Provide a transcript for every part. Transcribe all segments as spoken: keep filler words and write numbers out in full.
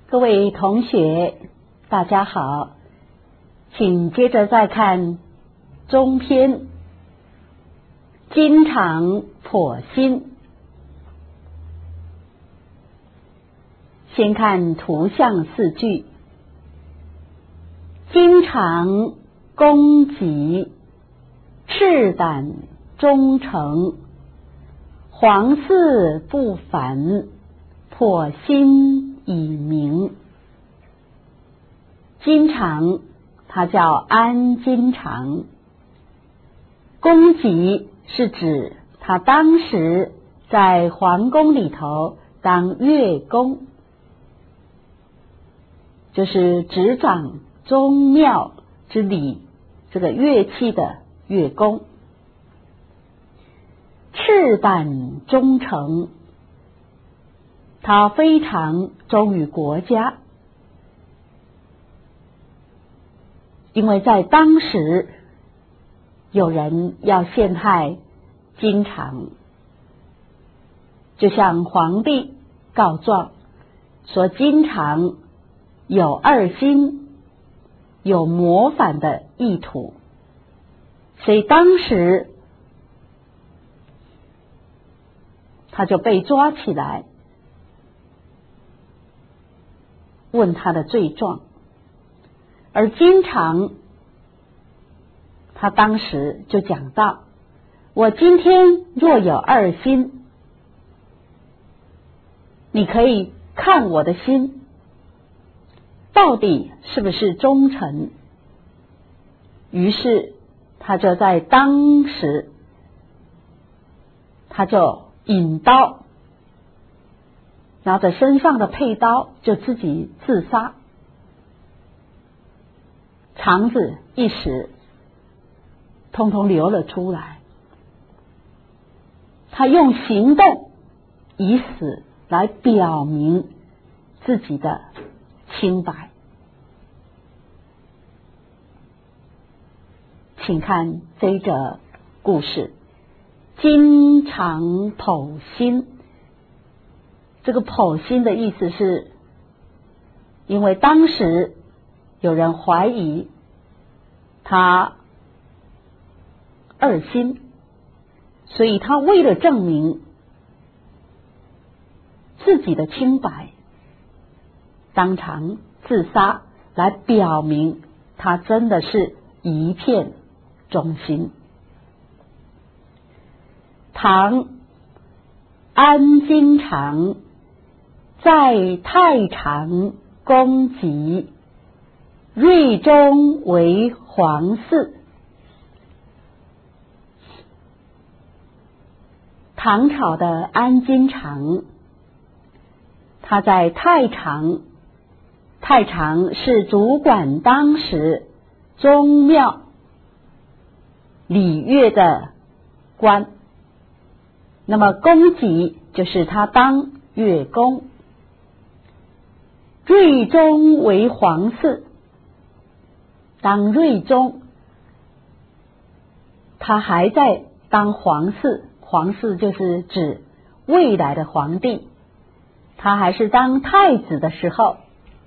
各位同学，大家好，请接着再看中篇经常剖心。先看图像四句：经常恭己，赤胆忠诚，皇嗣不反，剖心以明。经常他叫安经常，恭己是指他当时在皇宫里头当乐工，就是执掌宗庙之礼这个乐器的乐工。赤胆忠诚，他非常忠于国家，因为在当时有人要陷害经常，就向皇帝告状说经常有二心，有谋反的意图，所以当时他就被抓起来，问他的罪状。而经常他当时就讲到，我今天若有二心，你可以看我的心到底是不是忠诚。于是他就在当时他就引刀，拿着身上的佩刀就自己自杀，肠子一时通通流了出来。他用行动以死来表明自己的清白。请看这一则故事，经常剖心。这个剖心的意思是，因为当时有人怀疑他二心，所以他为了证明自己的清白，当场自杀，来表明他真的是一片忠心。唐安经常在太常恭己，睿忠为皇嗣。唐朝的安经常，他在太常，太常是主管当时宗庙礼乐的官，那么恭己就是他当乐工。睿忠为皇嗣，当睿忠，他还在当皇嗣，皇嗣就是指未来的皇帝，他还是当太子的时候，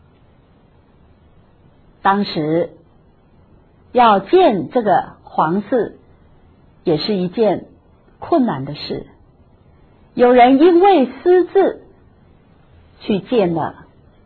当时要见这个皇嗣也是一件困难的事。有人因为私自去见了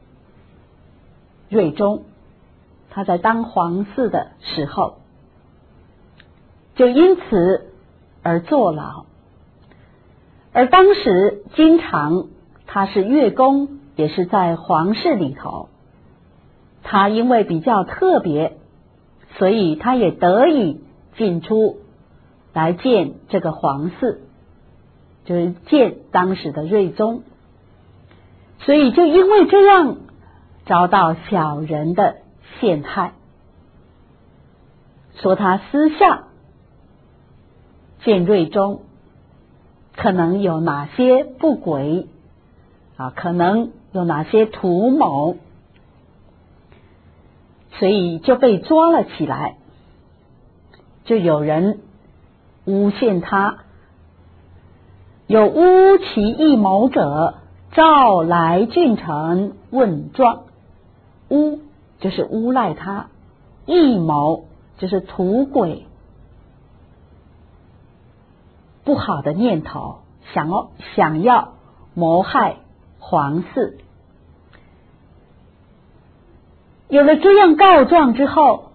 睿忠，他在当皇嗣的时候就因此而坐牢。而当时经常他是乐工，也是在皇室里头，他因为比较特别，所以他也得以进出来见这个皇嗣，就是见当时的睿宗。所以就因为这样遭到小人的陷害，说他私下见睿宗可能有哪些不轨啊，可能有哪些图谋，所以就被抓了起来。就有人诬陷他，有乌其异谋者召来俊臣问状，诬就是诬赖他，异谋就是图诡，不好的念头，想要想要谋害皇嗣。有了这样告状之后，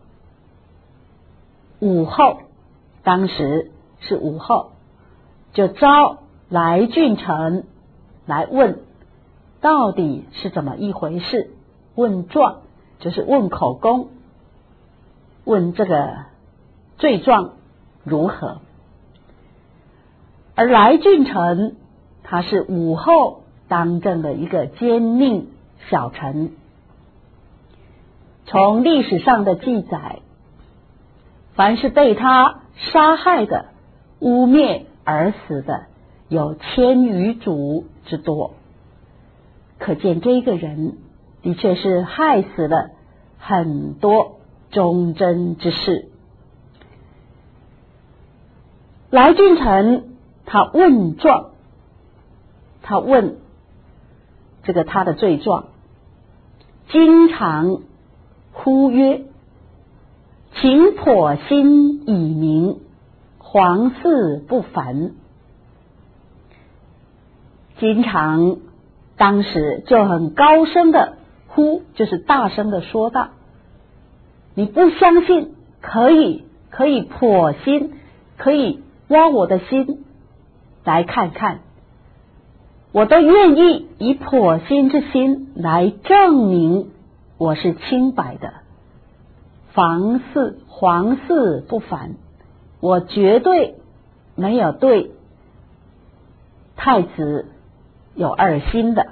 武后，当时是武后，就召来俊臣来问到底是怎么一回事，问状就是问口供，问这个罪状如何。而来俊臣他是武后当政的一个奸佞小臣，从历史上的记载，凡是被他杀害的、污蔑而死的，有千余族之多。可见这个人的确是害死了很多忠贞之士。来俊臣他问状，他问这个他的罪状，经常呼曰：请剖心以明，皇嗣不凡。经常当时就很高声的呼，就是大声的说道，你不相信，可以可以剖心，可以挖我的心来看看，我都愿意以剖心之心来证明我是清白的，皇嗣皇嗣不凡，我绝对没有对太子有二心的。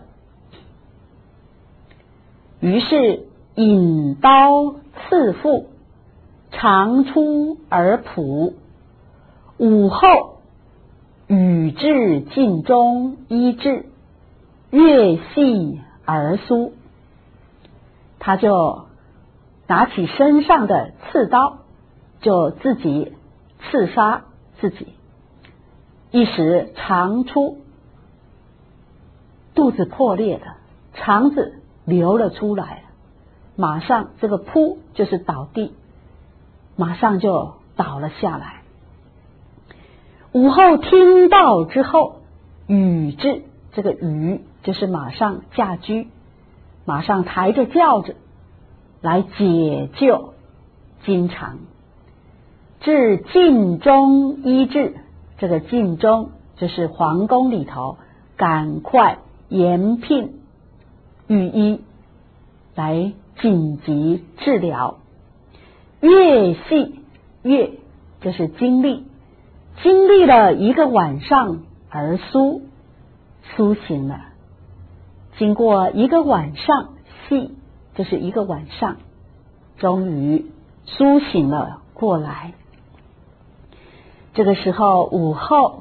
于是引刀刺腹，长出而仆。武后与至尽中医治，越细而疏。他就拿起身上的刺刀，就自己刺杀自己，一时肠出，肚子破裂了，肠子流了出来，马上这个扑就是倒地，马上就倒了下来。武后听到之后，与至，这个与就是马上驾居，马上抬着轿子来解救金常，至禁中医治，这个禁中就是皇宫里头，赶快延聘御医来紧急治疗。越细，越就是经历经历了一个晚上而苏苏醒了，经过一个晚上，细就是一个晚上，终于苏醒了过来。这个时候武后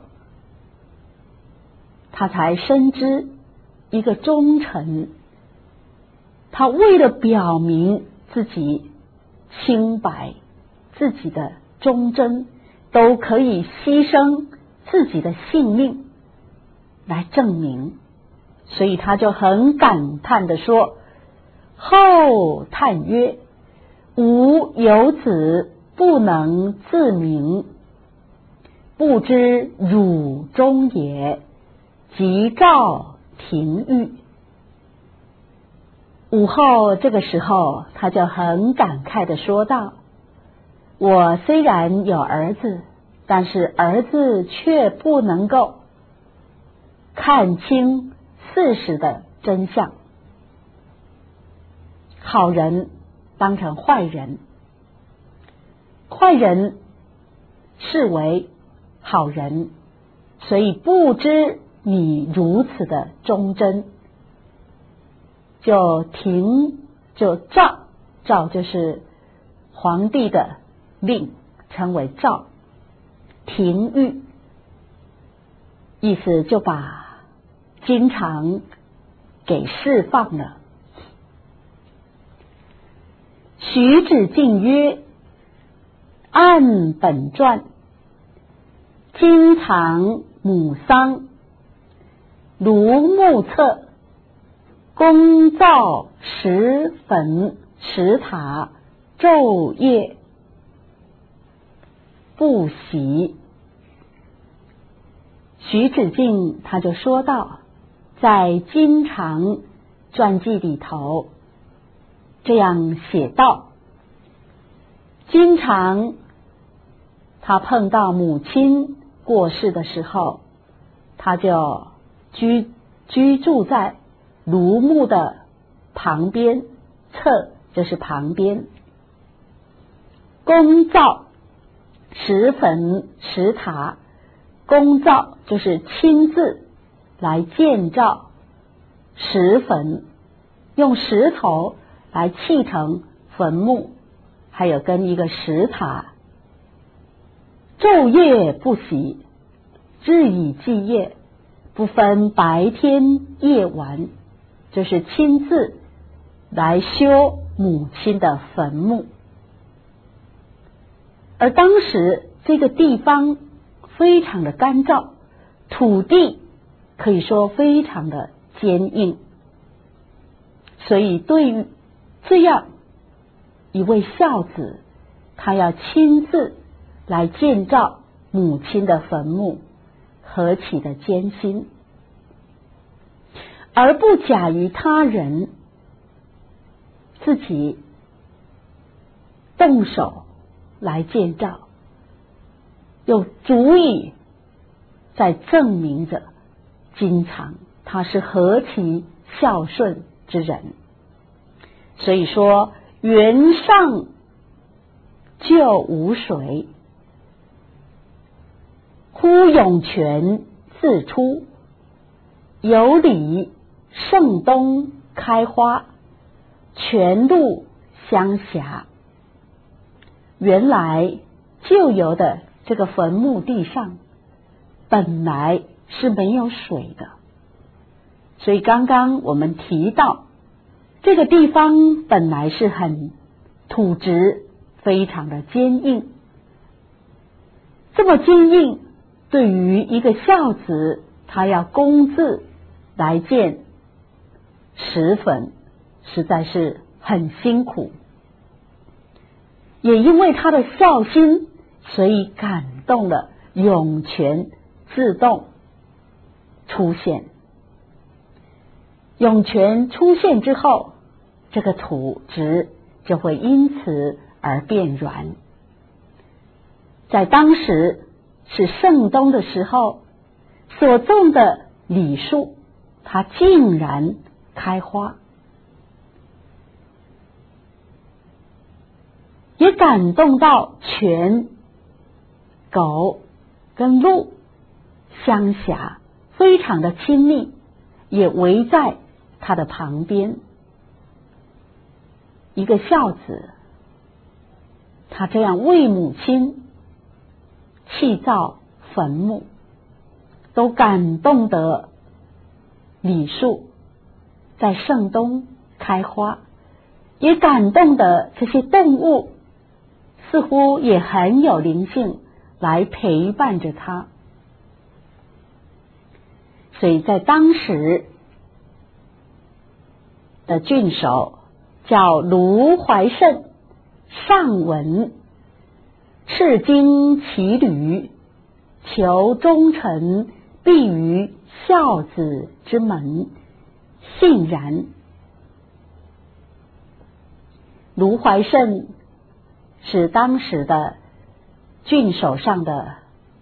他才深知一个忠臣，他为了表明自己清白，自己的忠贞，都可以牺牲自己的性命来证明，所以他就很感叹的说：后叹曰，吾有子不能自明，不知汝忠也，即召廷谕。武后这个时候他就很感慨的说道：我虽然有儿子，但是儿子却不能够看清事实的真相，好人当成坏人，坏人视为好人，所以不知你如此的忠贞，就停就诏，诏就是皇帝的令，称为诏，廷谕，意思就把金常给释放了。徐子敬曰：按本传，金常母丧，如目测恭造石坟石塔，昼夜不息。徐子敬他就说到，在经常传记里头这样写道，经常他碰到母亲过世的时候，他就居居住在庐墓的旁边，侧就是旁边，恭造石坟石塔，恭造就是亲自来建造石坟，用石头来砌成坟墓，还有跟一个石塔，昼夜不息，日以继夜，不分白天夜晚，就是亲自来修母亲的坟墓。而当时这个地方非常的干燥，土地可以说非常的坚硬，所以对于这样一位孝子，他要亲自来建造母亲的坟墓，何其的艰辛，而不假于他人，自己动手来建造，又足以在证明着经常他是何其孝顺之人。所以说，原上就无水，呼涌泉自出，有里盛冬开花，泉路相狭。原来旧有的这个坟墓地上本来是没有水的，所以刚刚我们提到这个地方本来是很土质非常的坚硬，这么坚硬，对于一个孝子，他要恭自来建石坟，实在是很辛苦。也因为他的孝心，所以感动了涌泉自动出现。涌泉出现之后，这个土质就会因此而变软。在当时是盛冬的时候，所种的李树，它竟然开花，也感动到泉、狗跟鹿相辖，非常的亲密，也围在他的旁边。一个孝子，他这样为母亲砌造坟墓，都感动得李树在盛冬开花，也感动的这些动物似乎也很有灵性来陪伴着他。所以在当时的郡守叫卢怀慎，上闻赤荆骑旅，求忠臣必于孝子之门，信然。卢怀慎是当时的郡守上的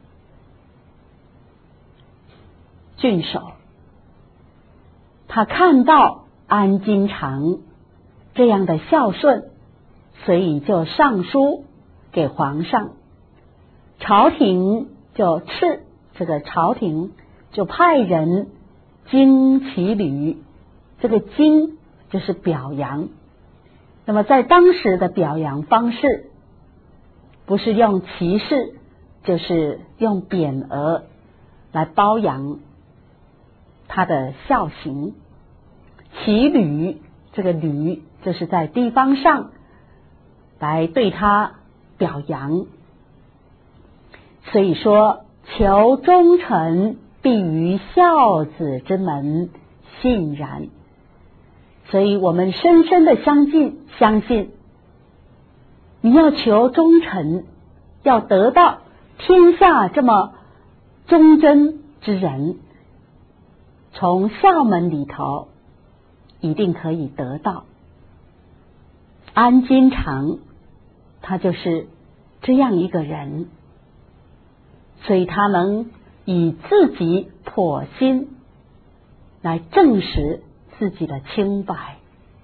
郡守，他看到安经常这样的孝顺，所以就上书给皇上，朝廷就敕，这个朝廷就派人经骑旅，这个经就是表扬。那么在当时的表扬方式，不是用骑士，就是用匾额来褒扬他的孝行。骑旅，这个旅就是在地方上来对他表扬。所以说，求忠臣必于孝子之门，信然。 所以我们深深的相信，相信你要求忠臣，要得到天下这么忠贞之人，从校门里头一定可以得到。安金常他就是这样一个人，所以他能以自己剖心来证实自己的清白，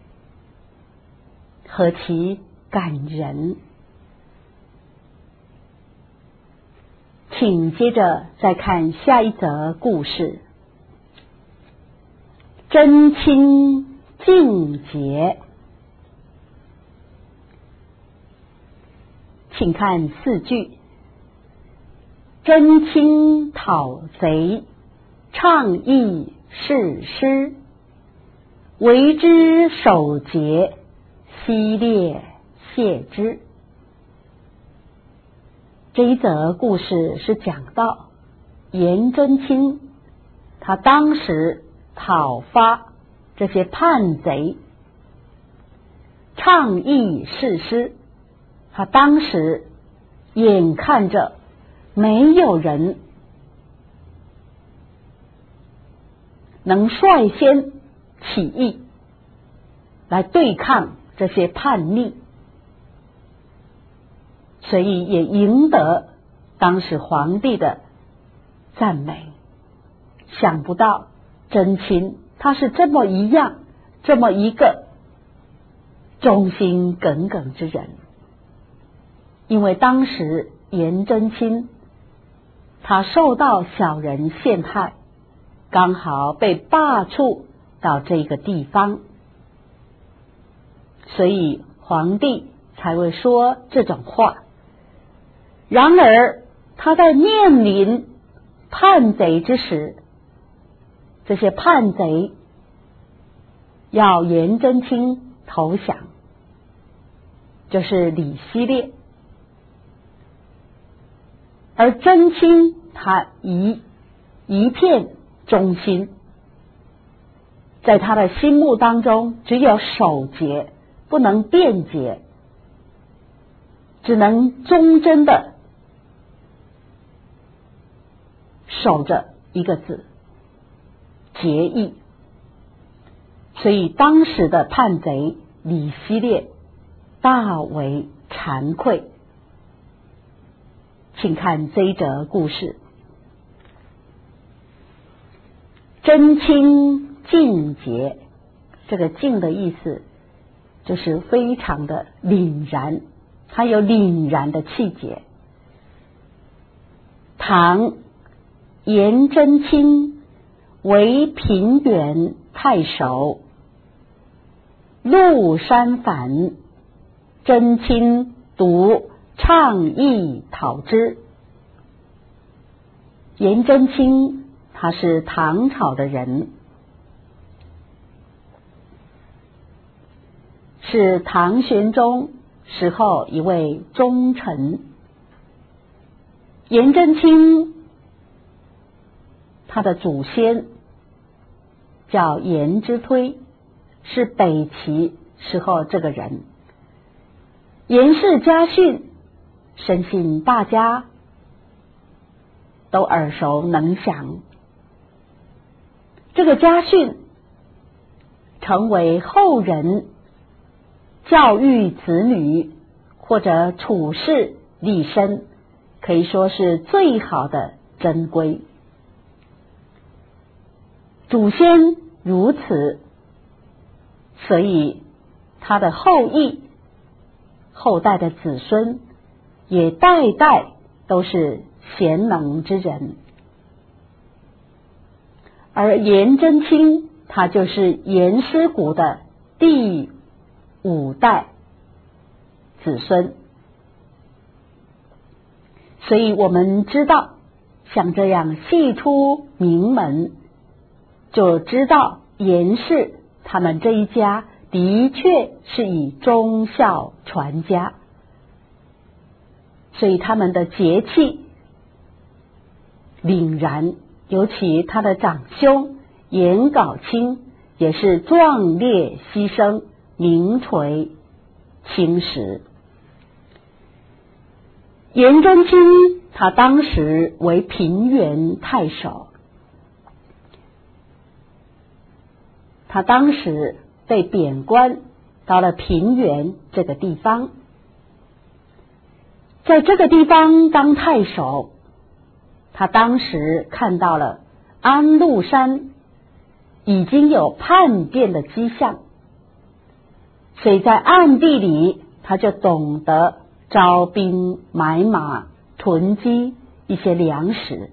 何其感人。请接着再看下一则故事。真亲敬节，请看四句。真亲讨贼，倡议誓师，为之守节，西烈谢之。这一则故事是讲到颜真卿，他当时讨伐这些叛贼，倡议誓师，他当时眼看着没有人能率先起义来对抗这些叛逆，所以也赢得当时皇帝的赞美。想不到真卿他是这么一样，这么一个忠心耿耿之人。因为当时颜真卿他受到小人陷害，刚好被罢黜到这个地方，所以皇帝才会说这种话。然而他在面临叛贼之时，这些叛贼要颜真卿投降，就是李希烈，而真卿他一一片忠心，在他的心目当中只有守节，不能辩解，只能忠贞的守着一个字，节义。所以当时的叛贼李希烈大为惭愧。请看这一则故事。真卿敬节，这个敬的意思就是非常的凛然，它有凛然的气节。唐颜真卿为平原太守，陆山反，真卿独倡议讨之。颜真卿他是唐朝的人，是唐玄宗时候一位忠臣。颜真卿他的祖先叫颜之推，是北齐时候这个人。颜氏家训深信大家都耳熟能详，这个家训成为后人教育子女或者处事立身，可以说是最好的珍规。祖先如此，所以他的后裔后代的子孙也代代都是贤能之人。而颜真卿他就是颜师古的第五代子孙，所以我们知道像这样系出名门，就知道颜氏他们这一家的确是以忠孝传家，所以他们的节气凛然，尤其他的长兄颜杲卿也是壮烈牺牲，名垂青史。颜真卿他当时为平原太守，他当时被贬官到了平原这个地方，在这个地方当太守，他当时看到了安禄山已经有叛变的迹象，所以在暗地里他就懂得招兵买马，囤积一些粮食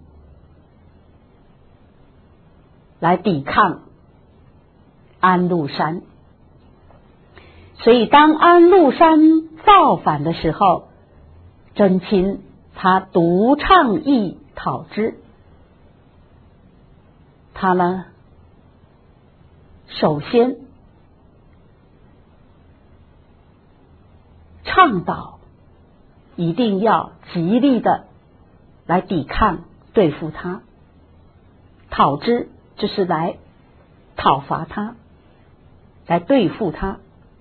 来抵抗安禄山。所以当安禄山造反的时候，真卿他独倡议讨之。他呢，首先倡导一定要极力的来抵抗对付他，讨之就是来讨伐他，来对付他。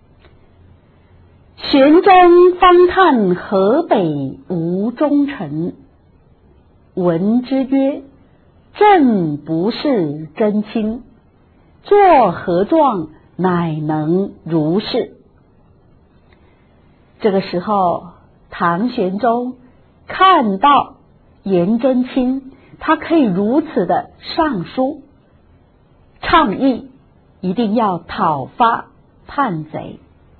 玄真方叹河北无忠臣，闻之曰：朕不是真卿，作何状乃能如是？这个时候，唐玄宗看到颜真卿他可以如此的上书倡议，一定要讨伐叛贼，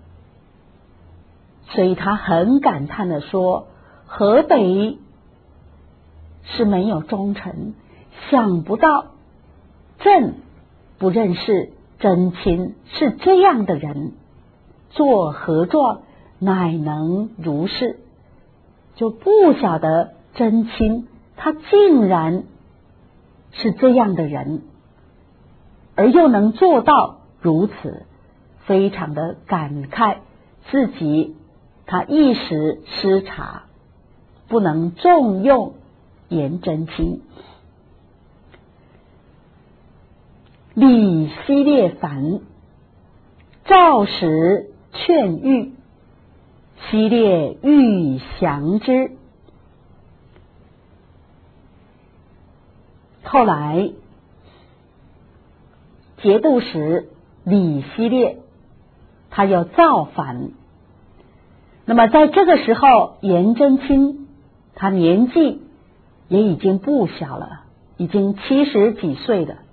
所以他很感叹的说：河北是没有忠臣，想不到朕不认识真卿是这样的人，作何状乃能如是？就不晓得真卿他竟然是这样的人，而又能做到如此，非常的感慨自己他一时失察，不能重用颜真卿。李希烈反，赵使劝谕，希烈欲降之。后来节度使李希烈他又造反，那么在这个时候，颜真卿他年纪也已经不小了，已经七十几岁了。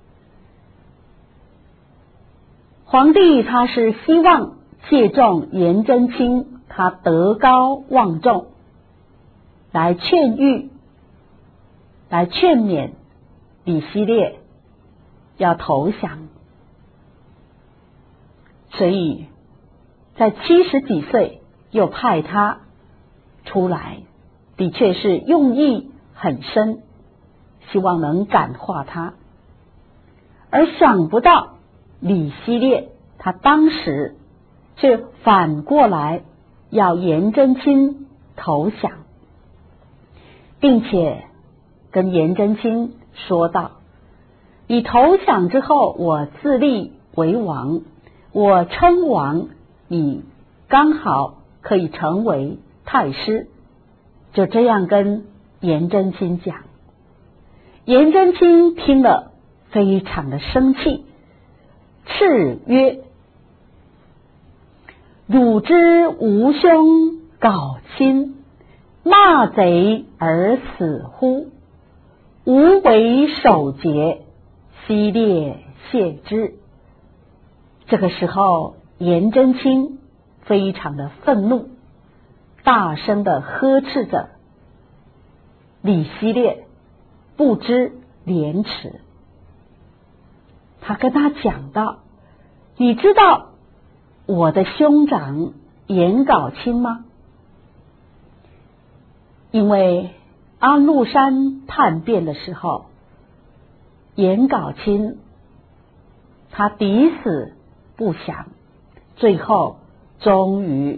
皇帝他是希望借重颜真卿他德高望重，来劝谕，来劝勉李希烈要投降，所以在七十几岁又派他出来，的确是用意很深，希望能感化他。而想不到李希烈他当时却反过来要颜真卿投降，并且跟颜真卿说道：你投降之后，我自立为王，我称王，你刚好可以成为太师。就这样跟颜真卿讲。颜真卿听了非常的生气，叱曰：汝之无兄搞亲，骂贼而死乎？吾为守节，希烈谢之。这个时候，颜真卿非常的愤怒，大声的呵斥着李希烈，不知廉耻。他跟他讲到：你知道我的兄长颜杲卿吗？因为安禄山叛变的时候，颜杲卿他抵死不降，最后终于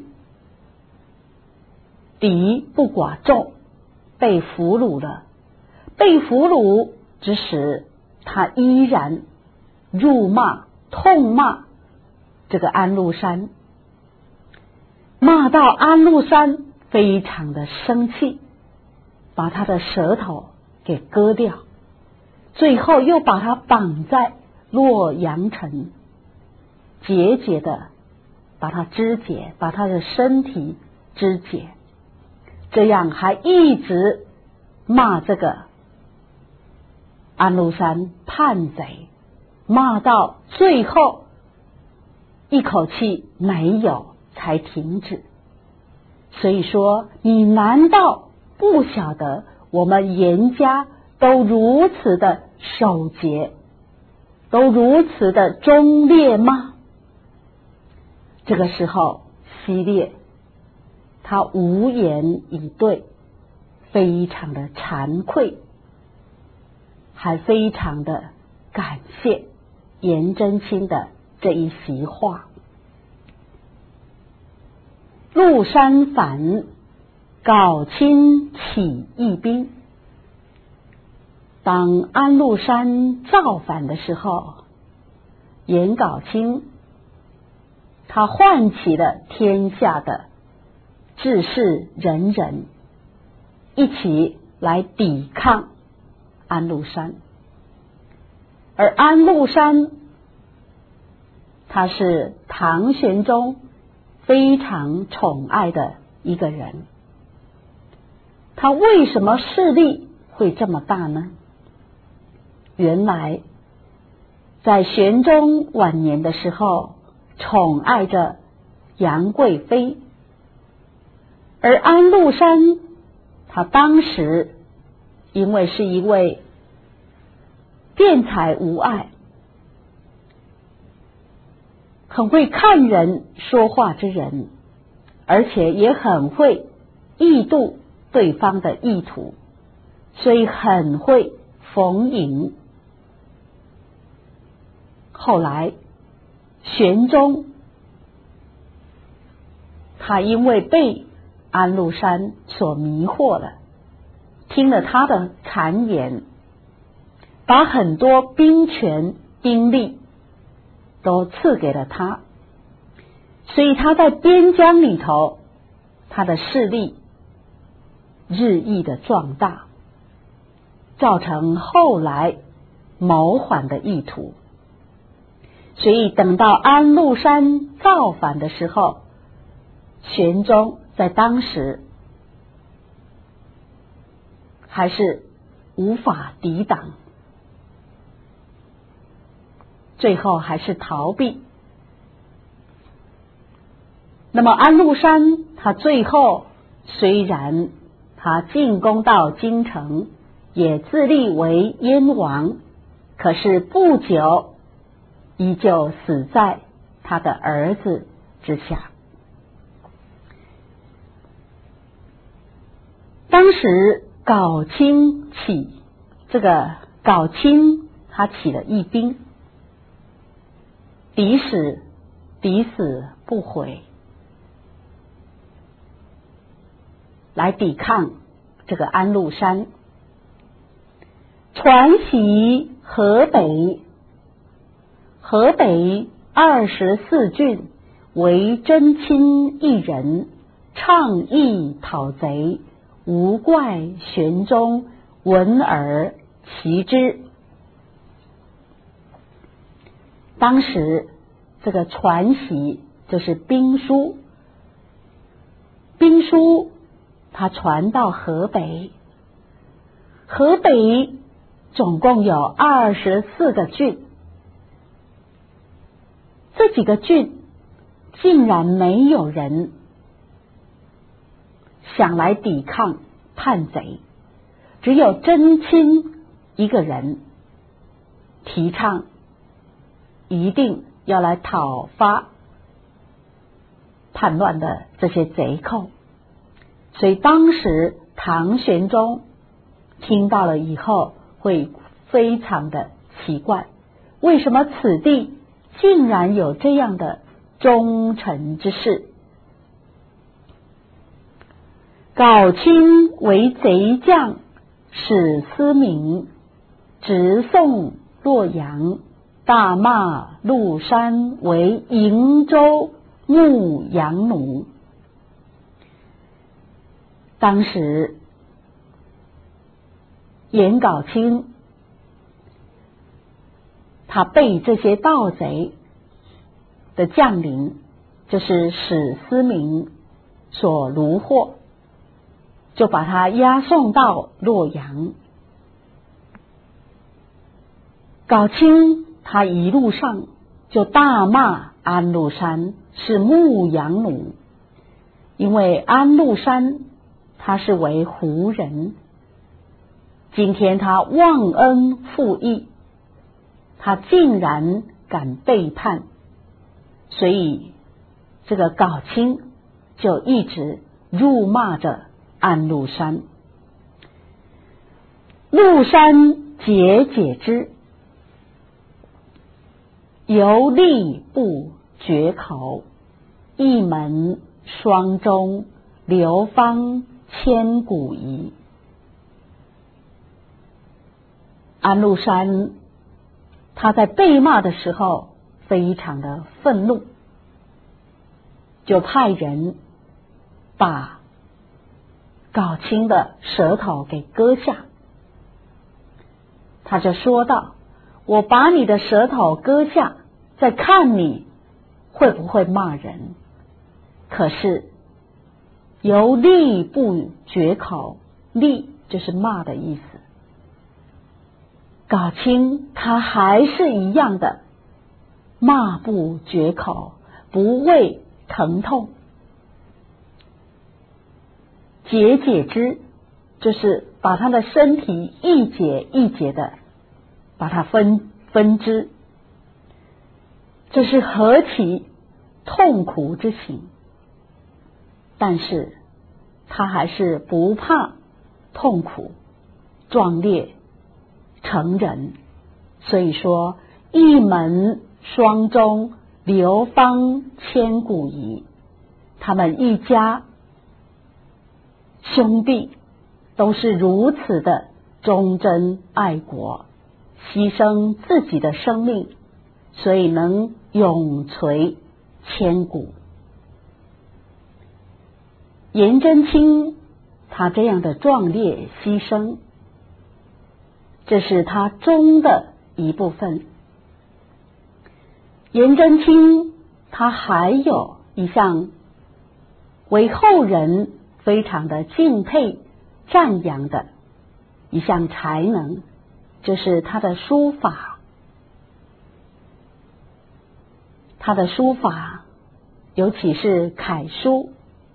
敌不寡众，被俘虏了。被俘虏之时，他依然辱骂痛骂这个安禄山，骂到安禄山非常的生气，把他的舌头给割掉，最后又把他绑在洛阳城，节节的把他肢解，把他的身体肢解，这样还一直骂这个安禄山叛贼，骂到最后一口气没有才停止。所以说，你难道不晓得我们严家都如此的守节，都如此的忠烈吗？这个时候，西烈他无言以对，非常的惭愧，还非常的感谢颜真卿的这一席话。陆山反，皋卿起义兵。当安禄山造反的时候，颜杲卿他唤起了天下的志士仁人，一起来抵抗安禄山。而安禄山他是唐玄宗非常宠爱的一个人，他为什么势力会这么大呢？原来在玄宗晚年的时候，宠爱着杨贵妃，而安禄山他当时因为是一位辩才无碍，很会看人说话之人，而且也很会臆度对方的意图，所以很会逢迎。后来玄宗他因为被安禄山所迷惑了，听了他的谗言，把很多兵权兵力都赐给了他，所以他在边疆里头，他的势力日益的壮大，造成后来谋反的意图。所以等到安禄山造反的时候，玄宗在当时还是无法抵挡，最后还是逃避。那么安禄山他最后虽然他进攻到京城，也自立为燕王，可是不久依旧死在他的儿子之下。当时皋卿起，这个皋卿他起了义兵，抵死抵死不悔，来抵抗这个安禄山，传袭河北。河北二十四郡为真卿一人，倡议讨贼，无怪玄宗闻而奇之。当时这个传习就是兵书，兵书它传到河北，河北总共有二十四个郡，这几个郡竟然没有人想来抵抗叛贼，只有真卿一个人提倡一定要来讨伐叛乱的这些贼寇。所以当时唐玄宗听到了以后会非常的奇怪，为什么此地竟然有这样的忠臣之士？皋卿为贼将，使思明直送洛阳， 大骂陆山为瀛州牧羊奴。当时颜杲卿他被这些盗贼的将领，就是史思明所虏获，就把他押送到洛阳。杲卿他一路上就大骂安禄山是牧羊奴，因为安禄山他是为胡人，今天他忘恩负义，他竟然敢背叛，所以这个杲卿就一直辱骂着安禄山。禄山节节之，犹力不绝口，一门双钟，流芳千古疑。安禄山他在被骂的时候非常的愤怒，就派人把杲卿的舌头给割下。他就说道，我把你的舌头割下，再看你会不会骂人。可是犹力不绝口，力就是骂的意思。杲卿他还是一样的骂不绝口，不畏疼痛。节节之，就是把他的身体一节一节的把它分分支，这是何其痛苦之行。但是他还是不怕痛苦，壮烈成人。所以说一门双钟，流芳千古疑。他们一家兄弟都是如此的忠贞爱国，牺牲自己的生命，所以能永垂千古。颜真卿他这样的壮烈牺牲，这是他忠的一部分。颜真卿他还有一项为后人非常的敬佩赞扬的一项才能，就是他的书法。他的书法尤其是楷书，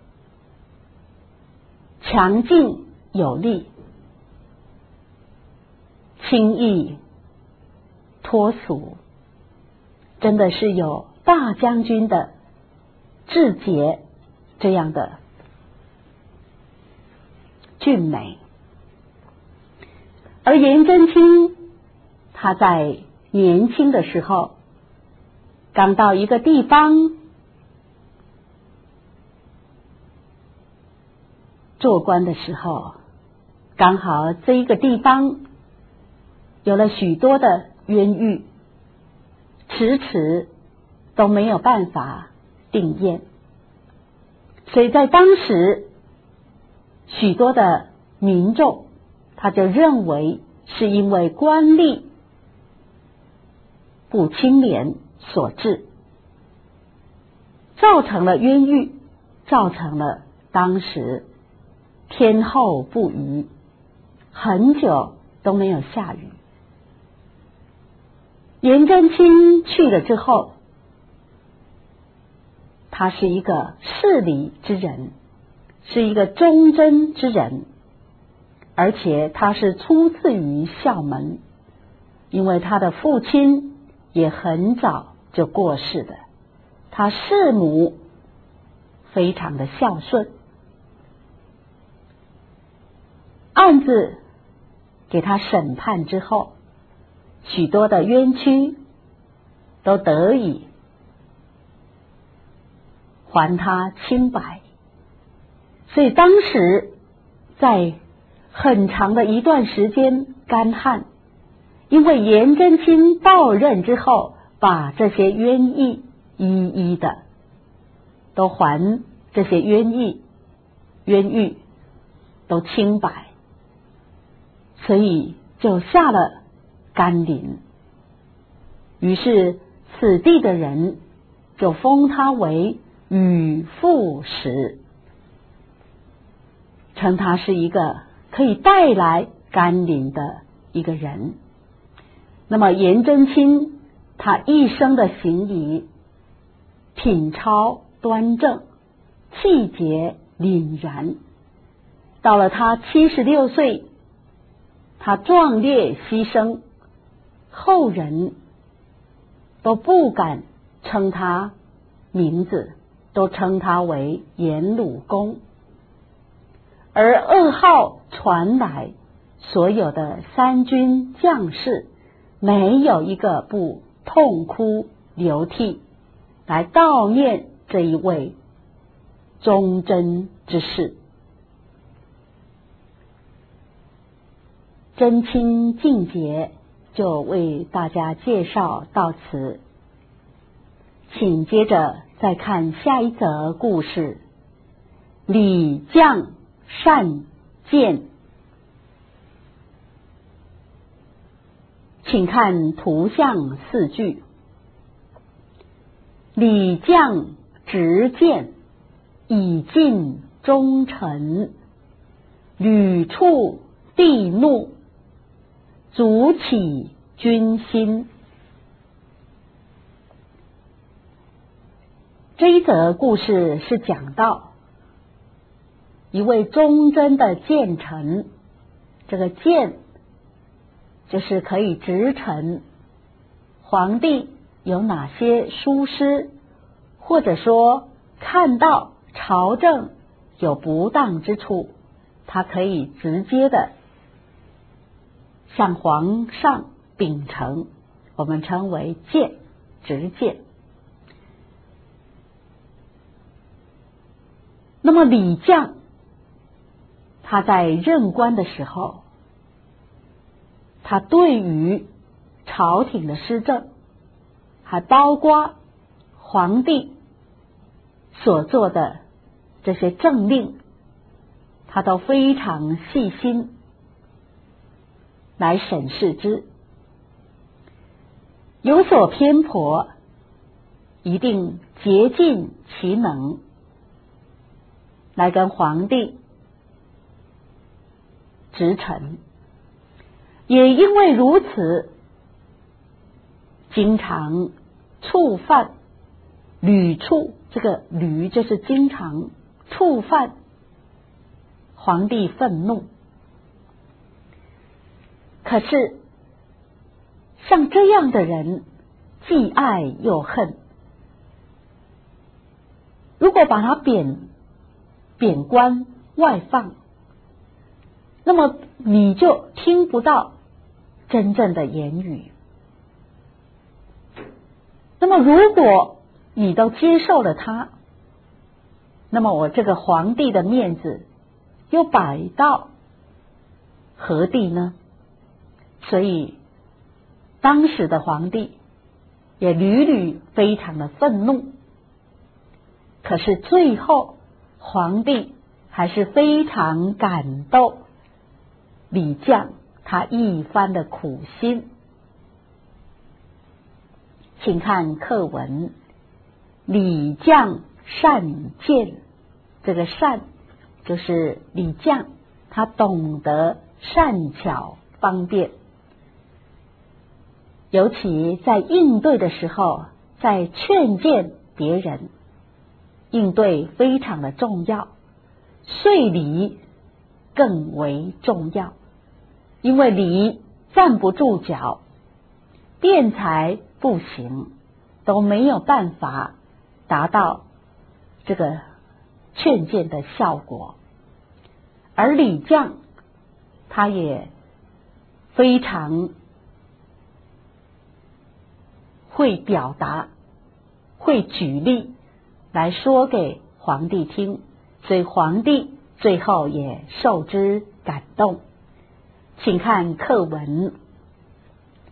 强劲有力，轻易脱俗，真的是有大将军的志节这样的俊美。而颜真卿他在年轻的时候，刚到一个地方做官的时候，刚好这一个地方有了许多的冤狱，迟迟都没有办法定谳。所以在当时许多的民众他就认为是因为官吏不清廉所致，造成了冤狱，造成了当时天候不雨，很久都没有下雨。颜真卿去了之后，他是一个事理之人，是一个忠贞之人，而且他是出自于孝门，因为他的父亲也很早就过世的，他弑母非常的孝顺。案子给他审判之后，许多的冤屈都得以还他清白。所以当时在很长的一段时间干旱， 因为颜真卿到任之后，把这些冤役一一的都还这些冤役冤狱都清白，所以就下了甘霖。于是此地的人就封他为宇富石，称他是一个可以带来甘霖的一个人。那么颜真卿他一生的行仪品超端正，气节凛然，到了他七十六岁，他壮烈牺牲，后人都不敢称他名字，都称他为颜鲁公。而噩耗传来，所有的三军将士没有一个不痛哭流涕来悼念这一位忠贞之士。真卿境节就为大家介绍到此，请接着再看下一则故事：李绛善谏。请看图像四句。李绛执剑，以尽忠臣，屡触帝怒，卒起军心。这一则故事是讲到一位忠贞的谏臣，这个谏就是可以直陈皇帝有哪些疏失，或者说看到朝政有不当之处，他可以直接的向皇上禀呈，我们称为谏，直谏。那么李绛他在任官的时候，他对于朝廷的施政，还包括皇帝所做的这些政令，他都非常细心来审视之，有所偏颇，一定竭尽其能来跟皇帝直陈。也因为如此，经常触犯屡触，这个屡就是经常触犯皇帝愤怒。可是像这样的人，既爱又恨，如果把他贬贬官外放，那么你就听不到真正的言语。那么如果你都接受了他，那么我这个皇帝的面子又摆到何地呢？所以当时的皇帝也屡屡非常的愤怒。可是最后皇帝还是非常感动李绛他一番的苦心。请看课文，李绛善谏。这个善就是李绛他懂得善巧方便，尤其在应对的时候，在劝谏别人，应对非常的重要，说理更为重要。因为理站不住脚，辩才不行，都没有办法达到这个劝谏的效果。而李绛他也非常会表达，会举例来说给皇帝听，所以皇帝最后也受之感动。请看课文，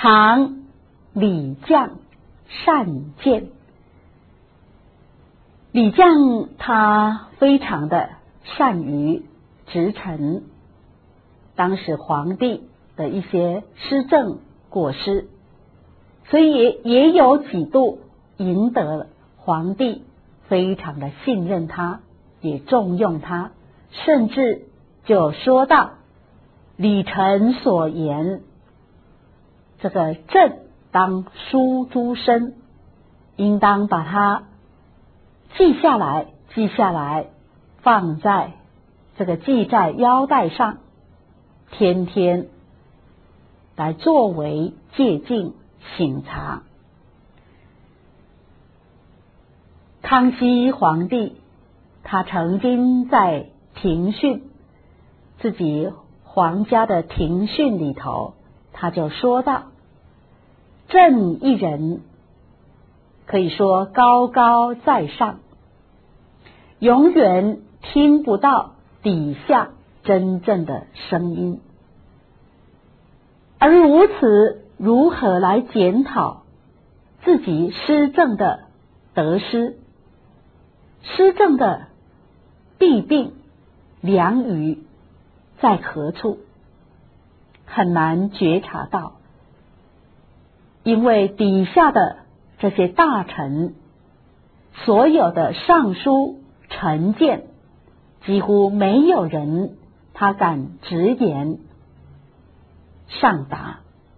常礼将善谏。礼将他非常的善于直陈当时皇帝的一些施政过失，所以也也有几度赢得了皇帝非常的信任他，也重用他，甚至就说到礼臣所言，这个朕当书诸身，应当把它记下来，记下来，放在这个系在腰带上，天天来作为借鉴省察。康熙皇帝他曾经在庭训，自己皇家的庭训里头，他就说到，朕一人可以说高高在上，永远听不到底下真正的声音，而如此如何来检讨自己施政的得失，施政的弊病良莠在何处，很难觉察到。因为底下的这些大臣，所有的上书臣谏，几乎没有人他敢直言上达。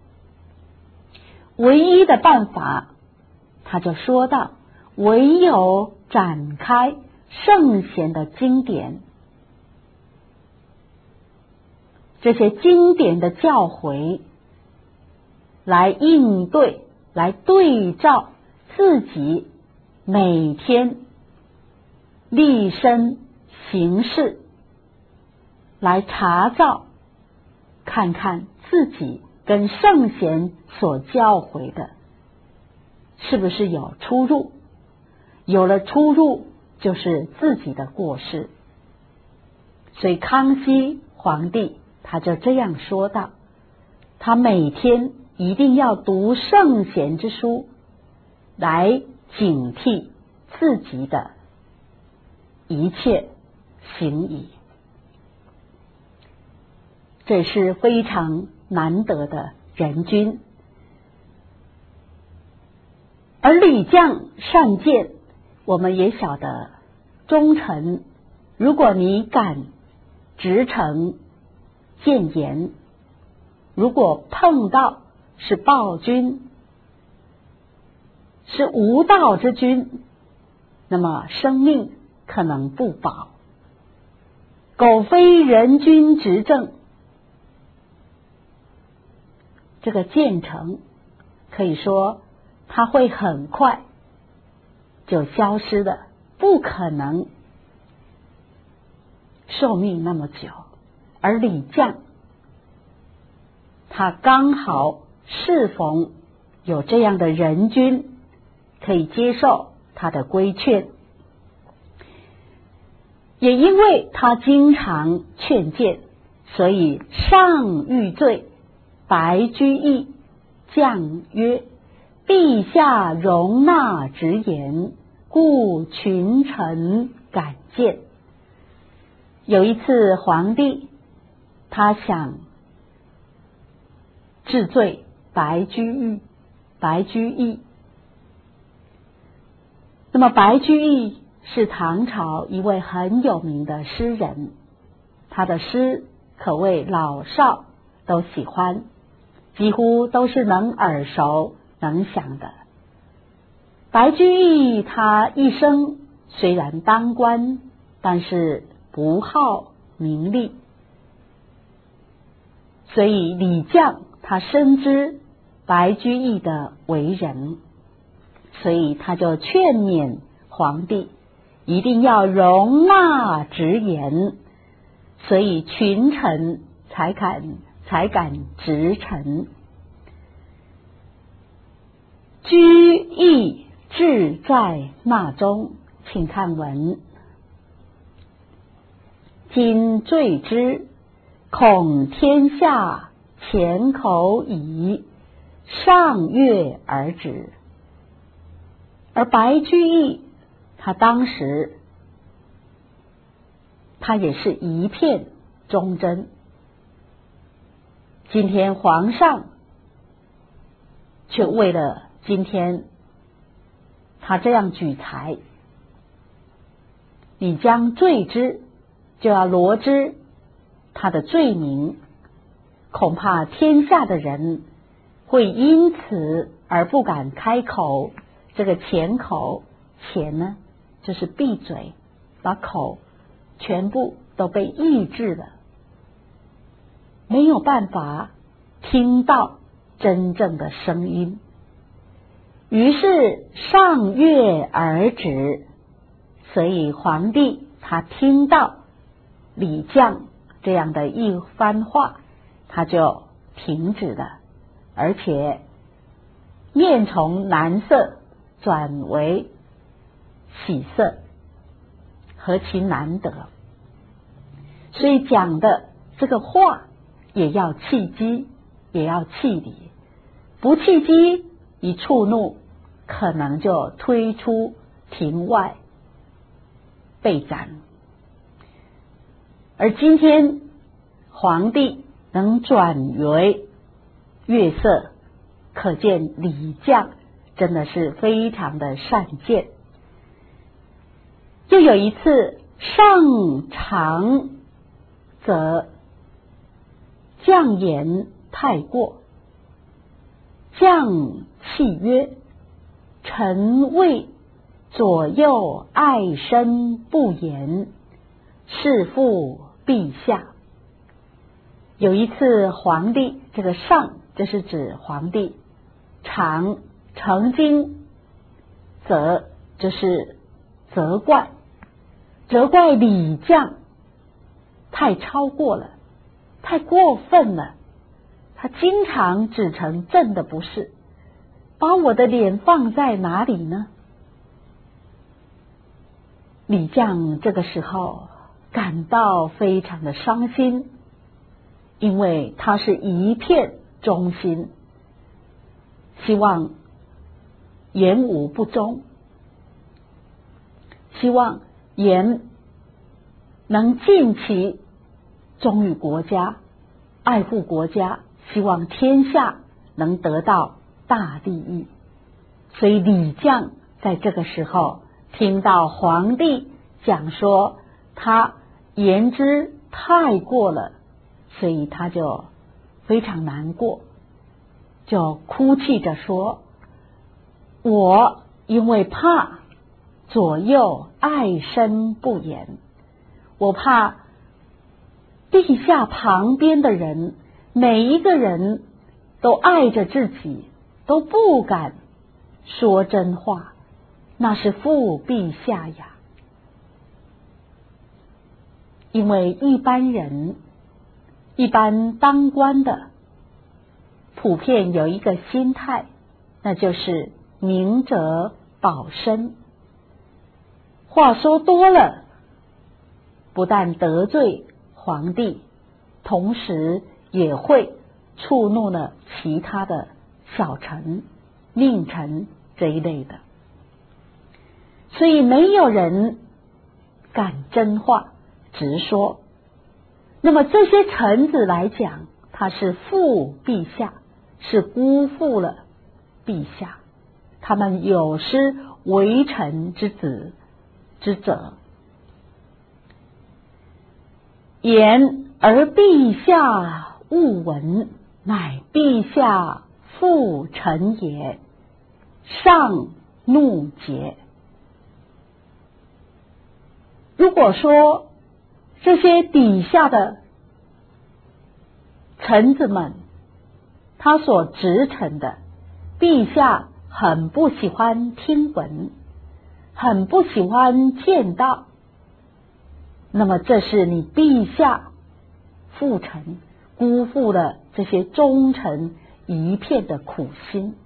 唯一的办法，他就说到，唯有展开圣贤的经典，这些经典的教诲来应对，来对照自己每天立身行事，来查照看看自己跟圣贤所教诲的是不是有出入，有了出入就是自己的过失。所以康熙皇帝他就这样说道，他每天一定要读圣贤之书，来警惕自己的一切行仪。这是非常难得的人君。而礼将善谏，我们也晓得，忠臣如果你敢直诚谏言，如果碰到是暴君，是无道之君，那么生命可能不保。苟非人君执政，这个谏成可以说它会很快就消失的，不可能寿命那么久。而礼将他刚好适逢有这样的人君可以接受他的规劝，也因为他经常劝谏，所以上谕罪白居易将曰，陛下容纳直言，故群臣敢谏。有一次皇帝他想治罪白居易，白居易。那么白居易是唐朝一位很有名的诗人，他的诗可谓老少都喜欢，几乎都是能耳熟能详的。白居易他一生虽然当官，但是不好名利，所以礼将他深知白居易的为人，所以他就劝勉皇帝一定要容纳直言，所以群臣才敢才敢直陈。居易志在纳中，请看文。今罪之，恐天下浅口矣， 上悦而止。而白居易他当时他也是一片忠贞。今天皇上却为了今天他这样举才，你将罪之，就要罗织他的罪名，恐怕天下的人会因此而不敢开口。这个前口，前呢就是闭嘴，把口全部都被抑制了，没有办法听到真正的声音。于是上悦而止，所以皇帝他听到李绛这样的一番话，他就停止了，而且面从难色转为喜色，何其难得。所以讲的这个话也要契机，也要气理，不契机一触怒，可能就推出庭外被斩。而今天皇帝能转为悦色，可见李绛真的是非常的善见。又有一次，上长则绛言太过，绛泣曰：臣为左右爱身不言，是负陛下。有一次皇帝，这个上这是指皇帝，常曾经责就是责怪责怪李绛太超过了，太过分了，他经常指成朕的不是，把我的脸放在哪里呢？李绛这个时候感到非常的伤心，因为他是一片忠心，希望言无不忠，希望言能尽其忠于国家，爱护国家，希望天下能得到大利益。所以李绛在这个时候听到皇帝讲说他言之太过了，所以他就非常难过，就哭泣着说：我因为怕左右爱身不言，我怕陛下旁边的人每一个人都爱着自己，都不敢说真话，那是负陛下呀。因为一般人一般当官的普遍有一个心态，那就是明哲保身，话说多了不但得罪皇帝，同时也会触怒了其他的小臣、佞臣这一类的，所以没有人敢真话直说。那么这些臣子来讲，他是负陛下，是辜负了陛下，他们有失为臣之子之责。言而陛下勿闻，乃陛下负臣也，上怒结。如果说这些底下的臣子们，他所执臣的，陛下很不喜欢听闻，很不喜欢见到，那么这是你陛下负臣，辜负了这些忠臣一片的苦心。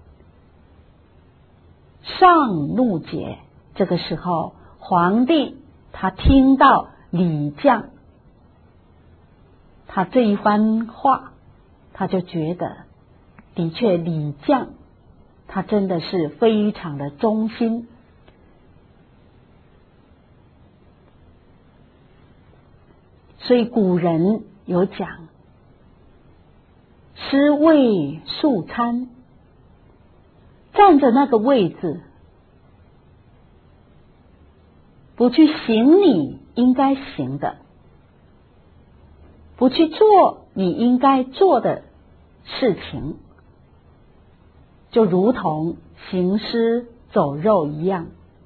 上怒结，这个时候皇帝他听到李绛他这一番话，他就觉得的确李绛他真的是非常的忠心。所以古人有讲，师位素餐，站着那个位置，不去行你应该行的，不去做你应该做的事情，就如同行尸走肉一样。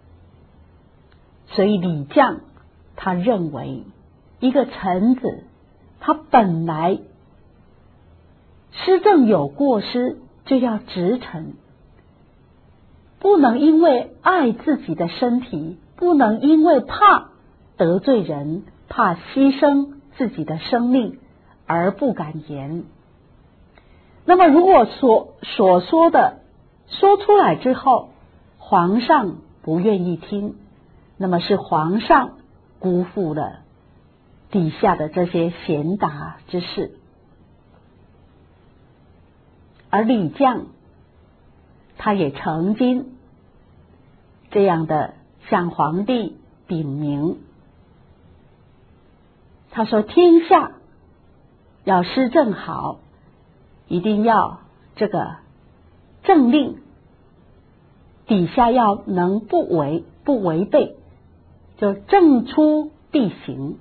所以李绛他认为，一个臣子他本来施政有过失，就要直陈，不能因为爱自己的身体，不能因为怕得罪人，怕牺牲自己的生命而不敢言。那么如果所所说的说出来之后，皇上不愿意听，那么是皇上辜负了底下的这些贤达之士。而李绛他也曾经这样的向皇帝禀明，他说天下要施政好，一定要这个政令底下要能不违不违背，就政出必行。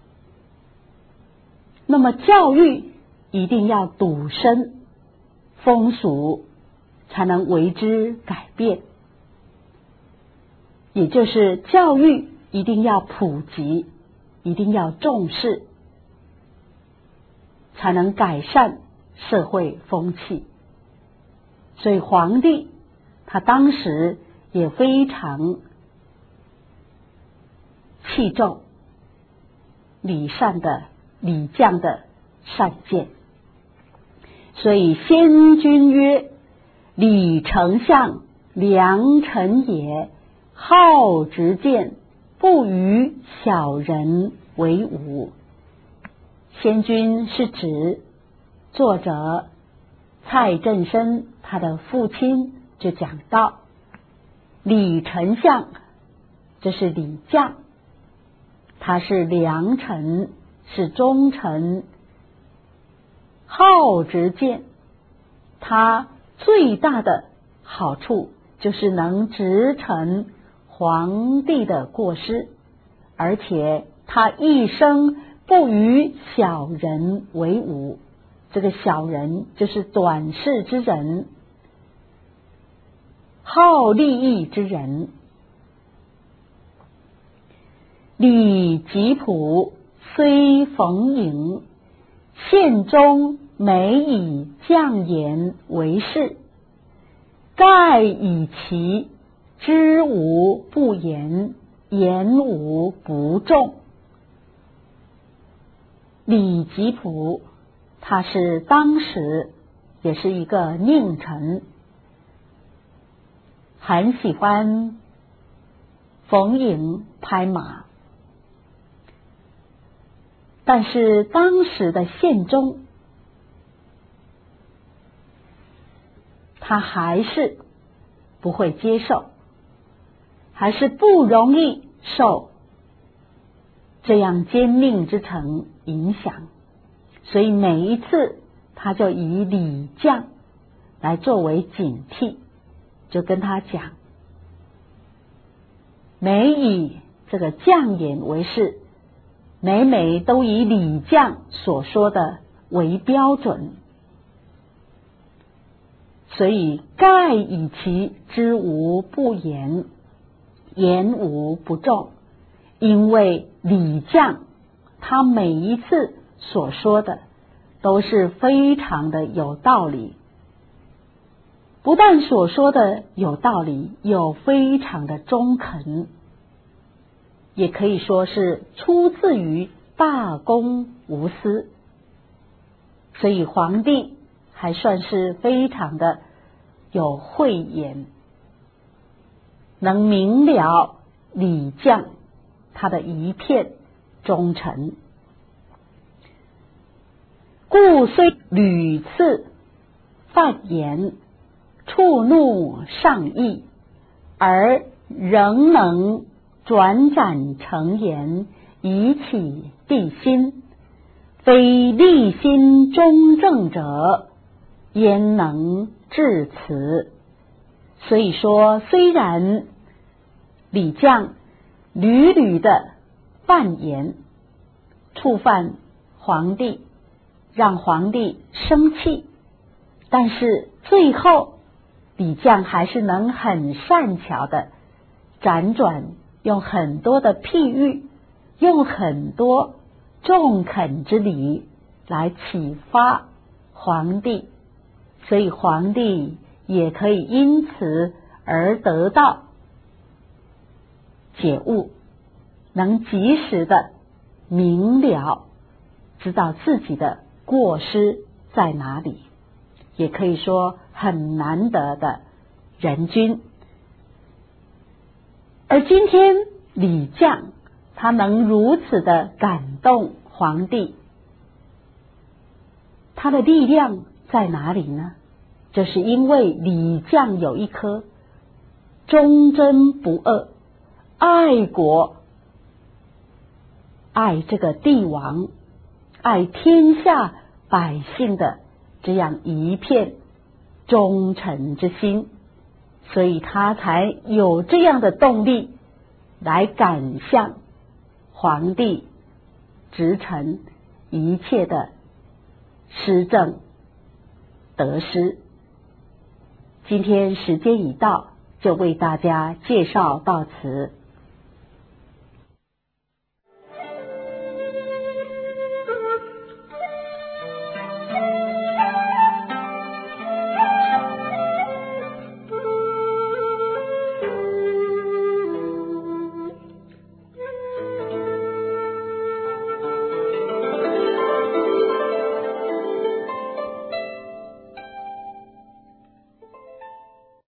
那么教育一定要笃深，风俗才能为之改变，也就是教育一定要普及，一定要重视，才能改善社会风气。所以皇帝他当时也非常器重李善的李绛的善谏。所以先君曰：李丞相良臣也，好直谏，不与小人为伍。先君是指作者蔡振声他的父亲就讲到，李丞相这是李绛，他是良臣，是忠臣，好直谏，他最大的好处就是能直陈皇帝的过失，而且他一生不与小人为伍。这个小人就是短视之人，好利益之人。李吉甫虽逢迎，宪中每以将言为事，盖以其知无不言，言无不中。李吉甫他是当时也是一个佞臣，很喜欢逢迎拍马，但是当时的宪宗他还是不会接受，还是不容易受这样奸佞之臣影响，所以每一次他就以李绛来作为警惕，就跟他讲，每以这个将言为事，每每都以李绛所说的为标准，所以盖以其知无不言，言无不中。因为李绛他每一次所说的都是非常的有道理，不但所说的有道理，又非常的中肯，也可以说是出自于大公无私。所以皇帝还算是非常的有慧眼，能明了李绛他的一片忠诚，故虽屡次犯言，触怒上意，而仍能转展成言，以启地心，非立心中正者，焉能至此？所以说，虽然李绛屡屡的犯言，触犯皇帝，让皇帝生气，但是最后李绛还是能很善巧的辗转，用很多的譬喻，用很多中肯之理来启发皇帝，所以皇帝也可以因此而得到解悟，能及时的明了知道自己的过失在哪里，也可以说很难得的人君。而今天李绛他能如此的感动皇帝，他的力量在哪里呢？就是因为李绛有一颗忠贞不二、爱国、爱这个帝王、爱天下百姓的这样一片忠诚之心，所以他才有这样的动力来赶向皇帝直陈一切的施政得失。今天时间已到，就为大家介绍到此。